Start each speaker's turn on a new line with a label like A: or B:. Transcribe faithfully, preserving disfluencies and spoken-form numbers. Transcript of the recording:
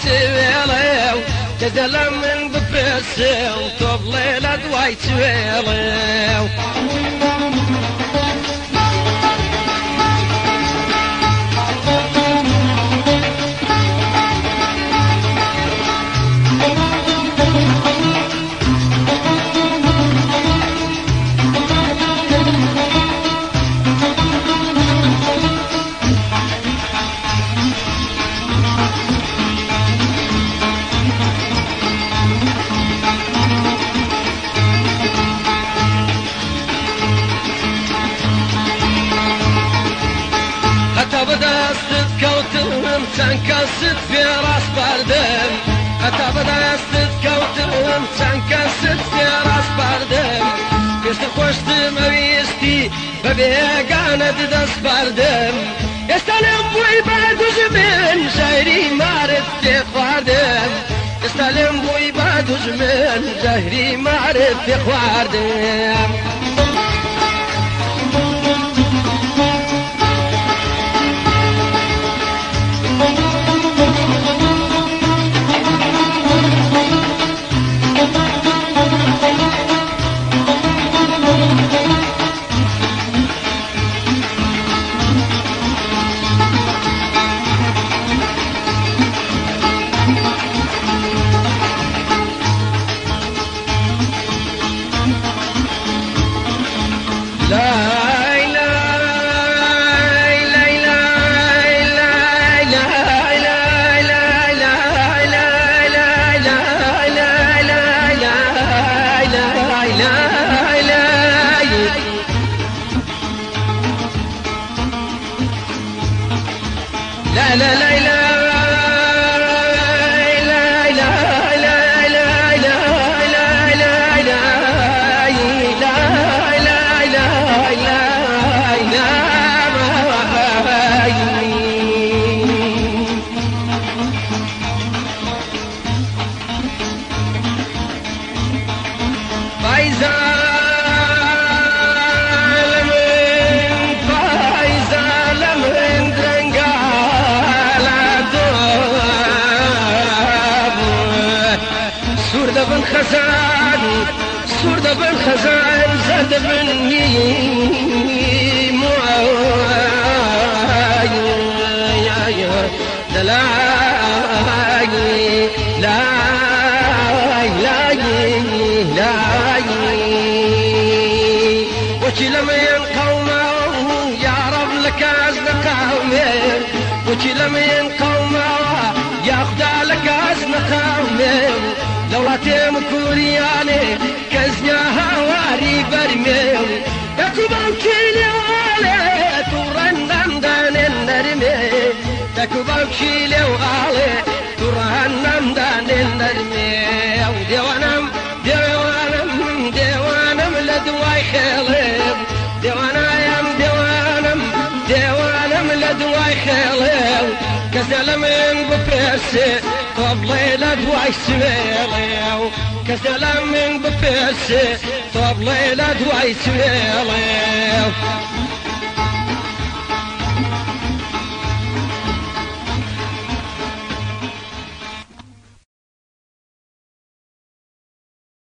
A: سويلو كذا من ببسل طب ليلة دواي سويلو تنكسد في راس بردم حتى بدا تتكوتم تنكسد في راس بردم يست خوشت مويستي ببيقانة دس بردم يستلم بوي بعد زمن شهري معرف تخواردم يستلم بوي بعد زمن شهري معرف تخواردم لا لا لا بن خزان سورد بن خزان زاد بني معاي يا يا لا لا لا لا وشي لما ينقومه يا رب لك أزن قومي وشي لما ينقومه ياخد لك أزن قومي لولا تيم كورياني كزنيا هواري برميو تكوبان كيلي والي تورنم دان النرمي تكوبان كيلي والي تورنم دان النرمي ديوانم ديوانم ديوانم لدواي خيلب ديوانايم ديوانم ديوانم لدواي خيلب كزل من ببسي طب ليلة دواي سويلو كزل من ببسي طب ليلة دواي سويلو